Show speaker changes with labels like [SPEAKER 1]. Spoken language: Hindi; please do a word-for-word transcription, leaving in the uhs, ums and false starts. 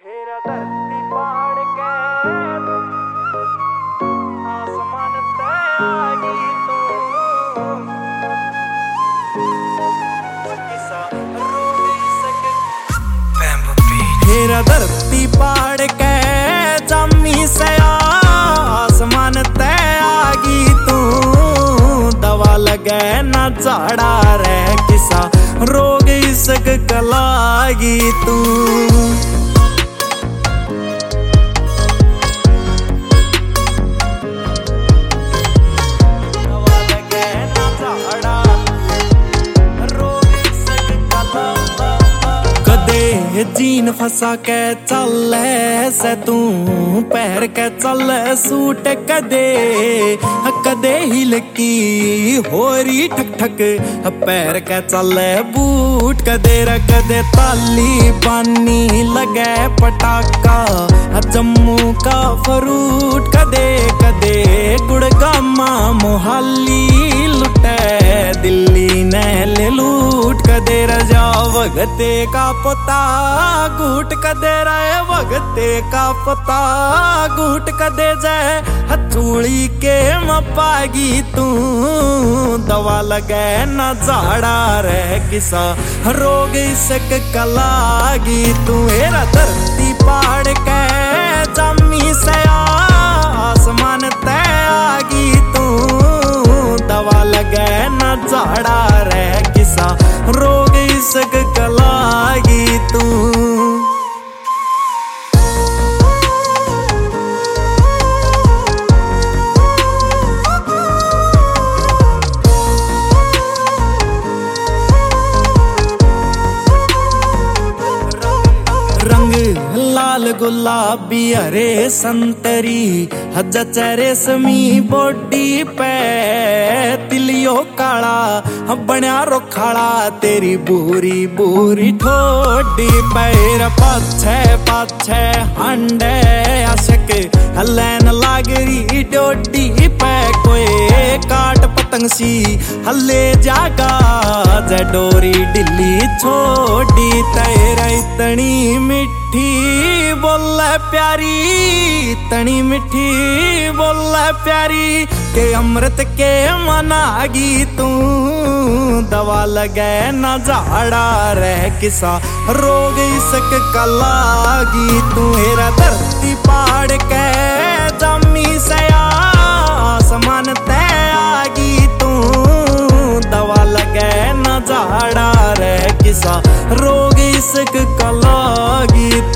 [SPEAKER 1] हेरा धरती पहाड़ के आसमान ते आगी तू किसा रो नहीं सके। हेरा धरती पहाड़ के जमी से आसमान ते आगी तू दवा लगे ना झाड़ा रे किसा रोग इसक कलागी तू। जीन फसा के चल से तू पैर के चल सूट कदे कदे हिल की होरी ठक ठक पैर के चल बूट कदे र कदे ताली बानी लगे पटाका जम्मू का फ्रूट कदे कदे गुड़गामा मोहाली लुटे दिल्ली ने ले लूट कदे रजा वगते का पता घूट कदे रहे वगते का पता घूट कदे जाए हथूड़ी के मपागी तू दवा लगे न झाड़ा रे किसा रोग इसक कलागी तू। हेरा धरती पहाड़ के जमी से आसमान ते आगी तू दवा लगे न झाड़ा रे किसा रोग इसक कलागी तू। लाल गुलाबी हरे संतरी हज रेशमी बॉडी पे तिलियो काला बण्या रोखाड़ा तेरी बूरी बूरी ठोडी पैर पाछे पाछे हांडे आशक हलैन लागरी डोडी पे कोई काट पतंग सी हले जागा जे डोरी डिल्ली छोड़ी तेरा इतनी मिठी बोल प्यारी तनी मिठी बोल प्यारी के अमृत के मनागी तू दवा लगे न झाड़ा रे किसा रोग इसक कलागी तू। हेरा धरती पहाड़ के जमी से आसमान ते आगी तू दवा लगे न झाड़ा रे किसा रोग इसक कलागी।